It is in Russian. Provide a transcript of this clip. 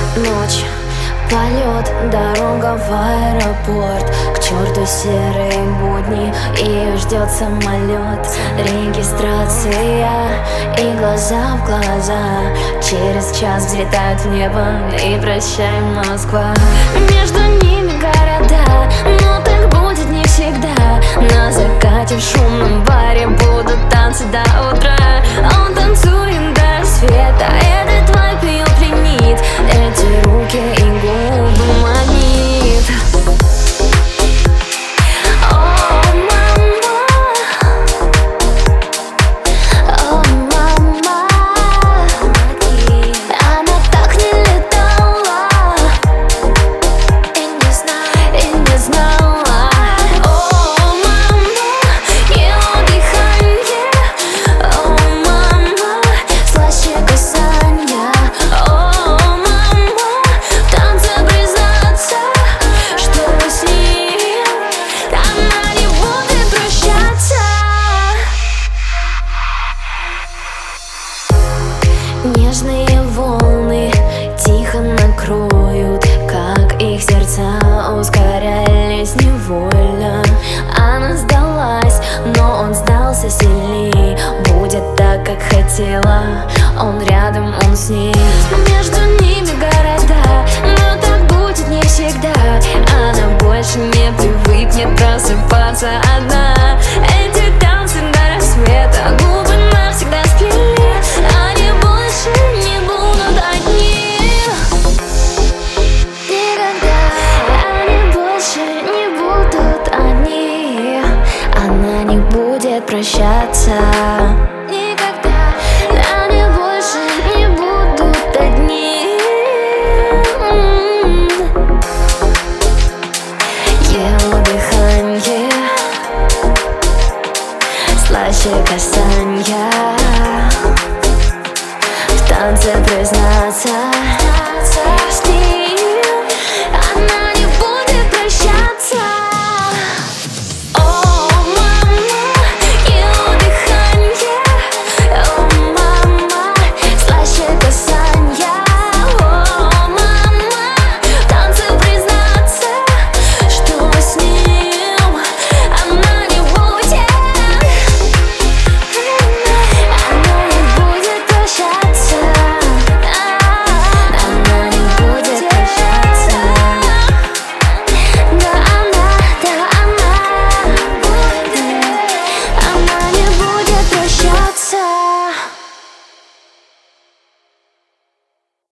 Ночь, полет, дорога в аэропорт. К черту серые будни, ее ждет самолет. Регистрация и глаза в глаза. Через час взлетают в небо и прощай, Москва. Между ними города, но так будет не всегда. На закате в шумном баре будут танцы до утра. Он танцует до рассвета, этот вайб ее пленит. Эти руки и губы манит. О, мама, она так не летала и не знала. О, мама, ее дыхание. О, мама, слаще касания. О, мама, в танце признаться, что с ним она не будет прощаться. Нежные волны тихо накроют, как их сердца ускорялись невольно. Она сдалась, но он сдался сильней. Будет так, как хотела, он рядом, он с ней. Между ними города, но так будет не всегда. Она больше не привыкнет просыпаться одна. Эти танцы до рассвета, губы навсегда сплели. Они больше не будут одни. Никогда они больше не будут одни. Она не будет прощаться. Никогда они больше не будут одни. Его дыхание слаще касания. В танце признаться.